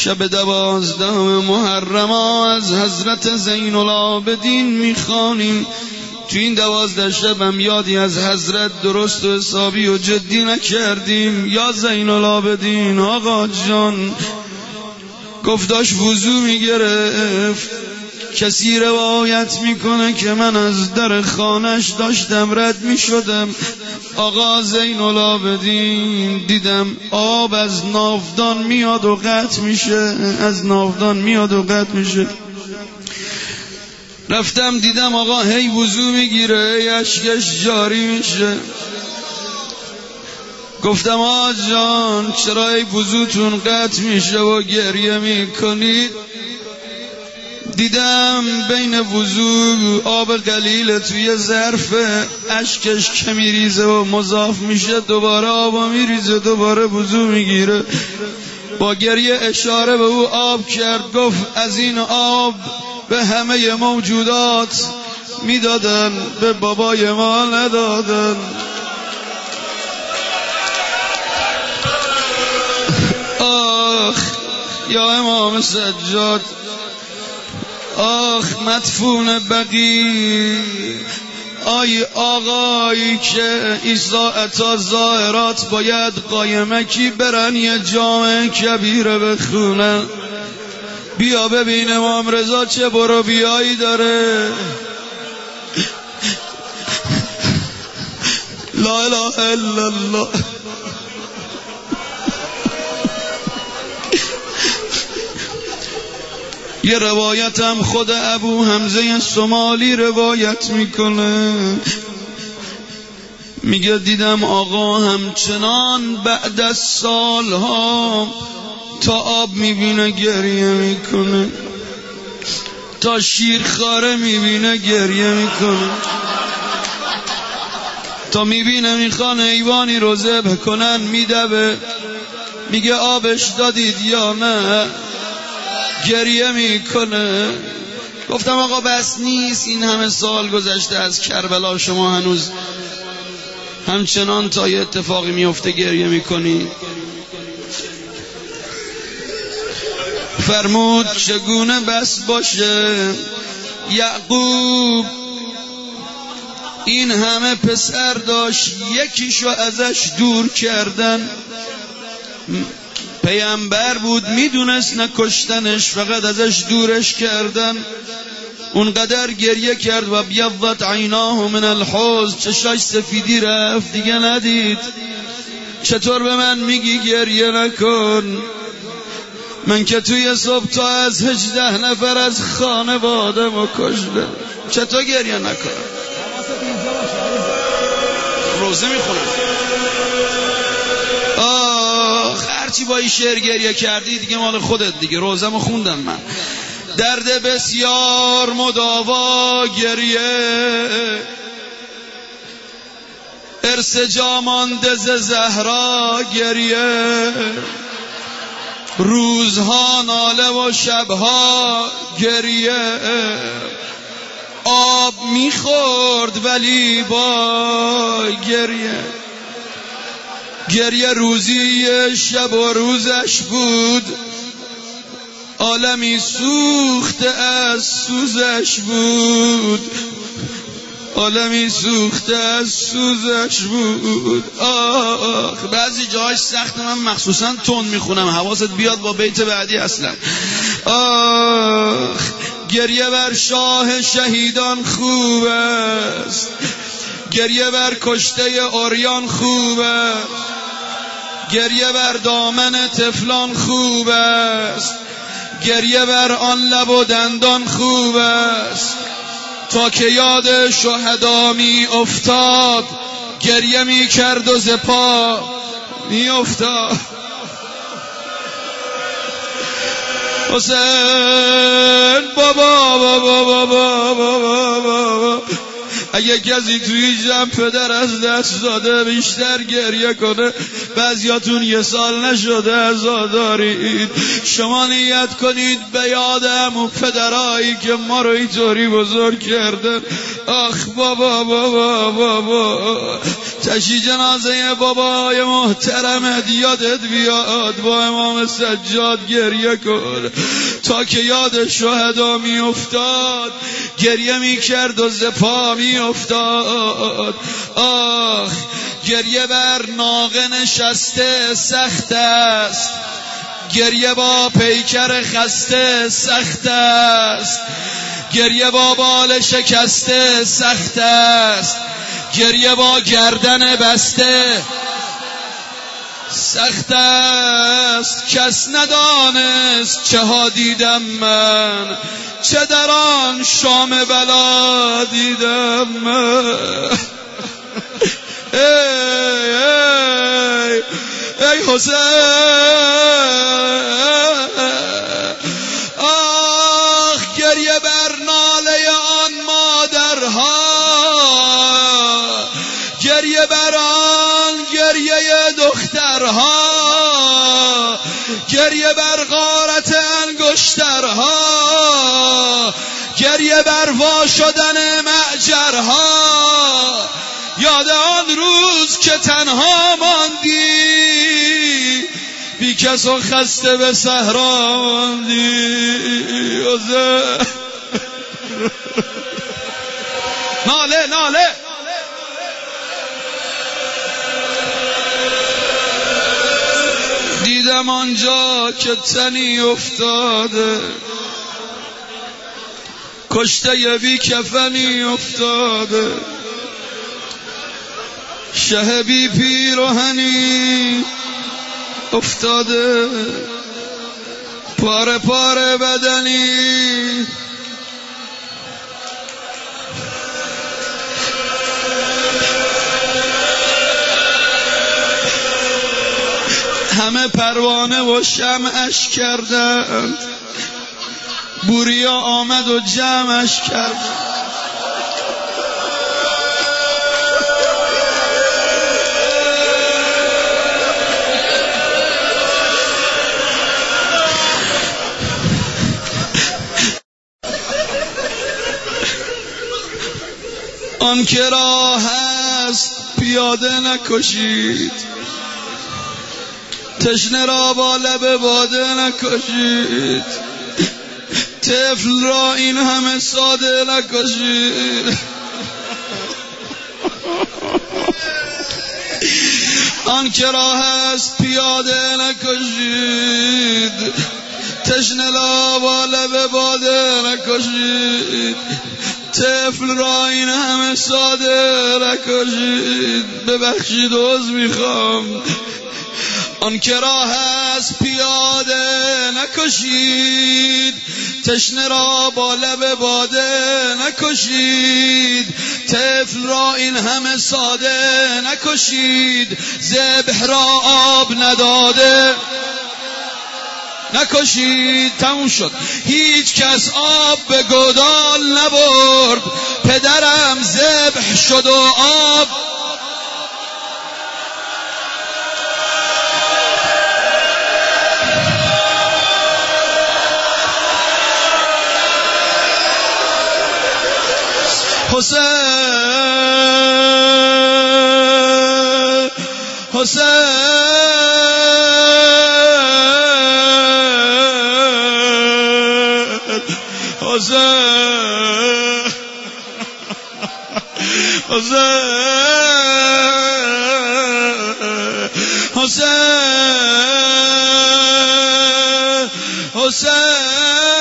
شب 12 محرم از حضرت زین العابدین میخوانیم. تو این 12 شبم یادی از حضرت درست و حسابی و جدی نکردیم. یا زین العابدین آقا جان گفت داشت وضو میگرفت. کسی روایت میکنه که من از در خانش داشتم رد میشدم، آقا زین العابدین دیدم آب از ناودان میاد و قطع میشه، از ناودان میاد و قطع میشه. رفتم دیدم آقا هی وضو میگیره، هی اشکش جاری میشه. گفتم آقا جان چرا هی وضوتون قطع میشه و گریه میکنید؟ دیدم بین وضو آب قلیل توی ظرف، اشکش که میریزه و مضاف میشه، دوباره آب میریزه، دوباره وضو میگیره. با گریه اشاره به او آب کرد. گفت از این آب به همه موجودات میدادن، به بابای ما ندادن. آخ یا امام سجاد، آخ مدفون بقی، آی آقایی که ایساعتا ظاهرات باید قایمکی برن یه جامع کبیره بخونن. بیا ببین امام رضا چه برو بیایی داره. لا اله الا الله. یه روایتم خود ابو حمزه سمالی روایت میکنه، میگه دیدم آقا همچنان بعد از سالها تا آب میبینه گریه میکنه، تا شیرخواره میبینه گریه میکنه، تا میبینه میخوان حیوانی رو ذبح کنن میدوه، میگه آبش دادید یا نه، گریه میکنه. گفتم آقا بس نیست، این همه سال گذشته از کربلا شما هنوز همچنان تا یه اتفاقی میفته گریه میکنی؟ فرمود چگونه بس باشه یعقوب این همه پسر داشت، یکیشو ازش دور کردن. پیامبر بود میدونست نکشتنش، فقط ازش دورش کردن. اونقدر گریه کرد و بیضت عیناه من الحزن، چشاش سفیدی رفت دیگه ندید. چطور به من میگی گریه نکن؟ من که توی صبح تا از 18 نفر از خانواده ما کشته، چطور گریه نکنم؟ روزه میخونم. هرچی با این شعر گریه کردی دیگه مال خودت دیگه، روزمو خوندم من. درد بسیار مداوا گریه، ارث جا مانده ز زهرا گریه، روزها ناله و شبها گریه، آب میخورد ولی با گریه. گریه روزی شب و روزش بود، عالمی سوخته از سوزش بود، عالمی سوخته از سوزش بود. آخ بعضی جاهاش سخت، من مخصوصا تون میخونم، حواست بیاد با بیت بعدی اصلا. آخ گریه بر شاه شهیدان خوب است، گریه بر کشته عریان خوب است، گریه بر دامن طفلان خوب است، گریه بر آن لب و دندان خوب است. تا که یاد شهدا می افتاد، گریه می کرد و ز پا می افتاد. حسین بابا بابا بابا بابا بابا اگه کسی توی جمع پدر از دست داده بیشتر گریه کنه. بعضیاتون یه سال نشده عزادارید، شما نیت کنید به یادم و پدرایی که ما رو اینطوری بزرگ کردن. آخ بابا بابا بابا، تشی جنازه بابای محترمت یادت بیاد، با امام سجاد گریه کن. تا که یاد شهدا می افتاد گریه می کرد و زپا می افتاد. آخ گریه بر ناقه نشسته سخت است، گریه با پیکر خسته سخت است، گریه با بال شکسته سخت است، گریه با گردن بسته سخت است. کس ندانست چه ها دیدم من، چه در آن شام بلا دیدم من. ای حسین، آخ گریه بر ناله آن مادرها، گریه بر آن گریه دخترها، گریه بر غارت انگشترها، گریه بر وا شدن معجرها. یاد آن روز که تنها ماندی، بی کس و خسته به صحرا ماندی. ناله ناله دیدم آنجا که تنی افتاده، کشته بی کفنی افتاده، شه بی پیراهنی افتاده، پاره پاره بدنی. همه پروانه و شمعش کردند، بوریا آمد و جمعش کرد. آن که راه هست پیاده نکشید، تشنه را با لب باده نکشید، طفل را این همه ساده نکشید. آن که راه هست پیاده نکشید، تشنه را با لب باده نکشید، طفل را این همه ساده نکشید. ببخشید عذر میخوام. آن که راه است پیاده نکشید، تشنه را با لب باده نکشید، طفل را این همه ساده نکشید، ذبح را آب نداده نکشید. تموم شد. هیچ کس آب به گودال نبرد، پدرم ذبح شد و آب حسین حسین حسین حسین حسین حسین